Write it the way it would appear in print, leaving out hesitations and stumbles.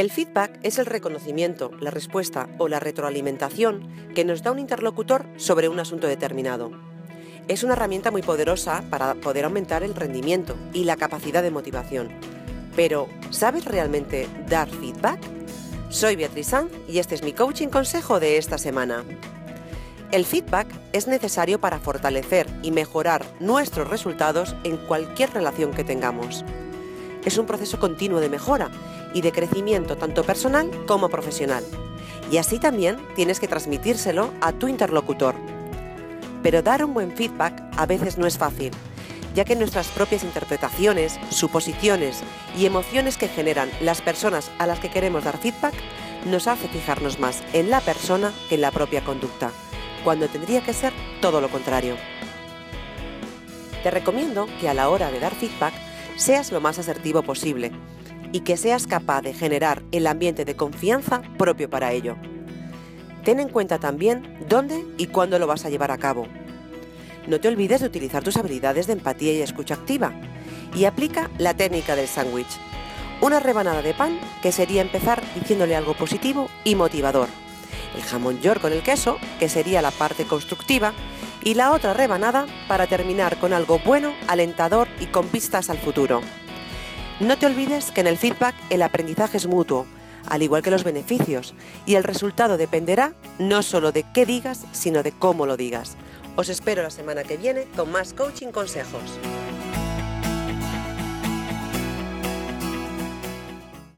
El feedback es el reconocimiento, la respuesta o la retroalimentación que nos da un interlocutor sobre un asunto determinado. Es una herramienta muy poderosa para poder aumentar el rendimiento y la capacidad de motivación. Pero, ¿sabes realmente dar feedback? Soy Beatriz Sanz y este es mi coaching consejo de esta semana. El feedback es necesario para fortalecer y mejorar nuestros resultados en cualquier relación que tengamos. Es un proceso continuo de mejora y de crecimiento tanto personal como profesional. Y así también tienes que transmitírselo a tu interlocutor. Pero dar un buen feedback a veces no es fácil, ya que nuestras propias interpretaciones, suposiciones y emociones que generan las personas a las que queremos dar feedback nos hace fijarnos más en la persona que en la propia conducta, cuando tendría que ser todo lo contrario. Te recomiendo que a la hora de dar feedback seas lo más asertivo posible y que seas capaz de generar el ambiente de confianza propio para ello. Ten en cuenta también dónde y cuándo lo vas a llevar a cabo. No te olvides de utilizar tus habilidades de empatía y escucha activa y aplica la técnica del sándwich. Una rebanada de pan que sería empezar diciéndole algo positivo y motivador. El jamón york con el queso, que sería la parte constructiva, y la otra rebanada para terminar con algo bueno, alentador y con vistas al futuro. No te olvides que en el feedback el aprendizaje es mutuo, al igual que los beneficios, y el resultado dependerá no solo de qué digas, sino de cómo lo digas. Os espero la semana que viene con más coaching consejos.